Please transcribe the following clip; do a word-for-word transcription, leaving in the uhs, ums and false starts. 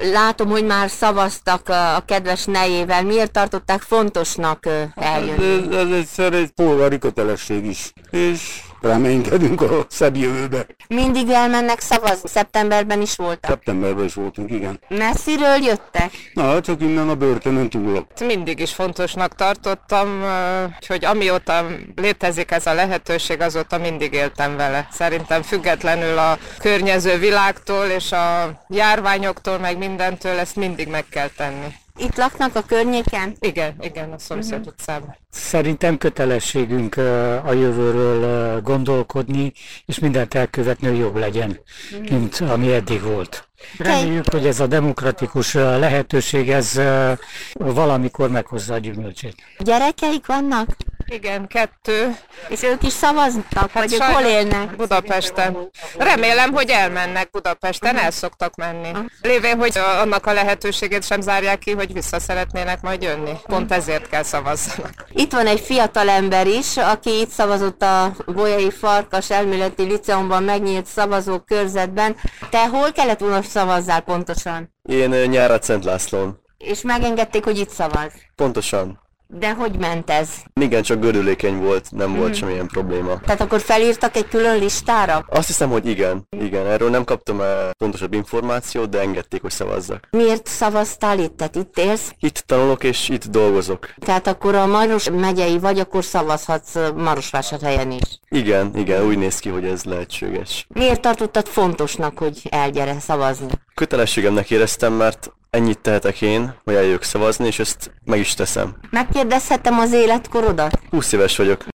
Látom, hogy már szavaztak a kedves nejével. Miért tartották fontosnak eljönni? Ez, ez egyszer egy polgári kötelesség is, és reménykedünk a szebb jövőbe. Mindig elmennek szavazni? Szeptemberben is voltak? Szeptemberben is voltunk, igen. Messziről jöttek? Na, csak innen a börtönön túl. Mindig is fontosnak tartottam, hogy amióta létezik ez a lehetőség, azóta mindig éltem vele. Szerintem függetlenül a környező világtól és a járványoktól, meg mindentől, ezt mindig meg kell tenni. Itt laknak a környéken? Igen, igen, a szomszéd uh-huh. utcában. Szerintem kötelességünk a jövőről gondolkodni, és mindent elkövetni, hogy jobb legyen, uh-huh. mint ami eddig volt. Reméljük, hogy ez a demokratikus lehetőség, ez valamikor meghozza a gyümölcsét. Gyerekeik vannak? Igen, kettő. És ők is szavaznak, hát vagy ők hol élnek? Budapesten. Remélem, hogy elmennek Budapesten, el szoktak menni. Lévén, hogy annak a lehetőségét sem zárják ki, hogy vissza szeretnének majd jönni. Pont ezért kell szavazzanak. Itt van egy fiatal ember is, aki itt szavazott a Bolyai Farkas Elméleti Liceumban megnyílt szavazókörzetben. Te hol kellett volna szavazzál pontosan? Én Nyárad Szent Lászlón. És megengedték, hogy itt szavaz? Pontosan. De hogy ment ez? Igen, csak gördülékeny volt, nem mm. volt semmilyen probléma. Tehát akkor felírtak egy külön listára? Azt hiszem, hogy igen. Igen, erről nem kaptam pontosabb információt, de engedték, hogy szavazzak. Miért szavaztál itt? Tehát itt élsz? Itt tanulok és itt dolgozok. Tehát akkor a Maros megyei vagy, akkor szavazhatsz Marosvásárhelyen is? Igen, igen, úgy néz ki, hogy ez lehetséges. Miért tartottad fontosnak, hogy elgyere szavazni? Kötelességemnek éreztem, mert ennyit tehetek én, hogy eljöjjök szavazni, és ezt meg is teszem. Megkérdezhetem az életkorodat? húsz éves vagyok.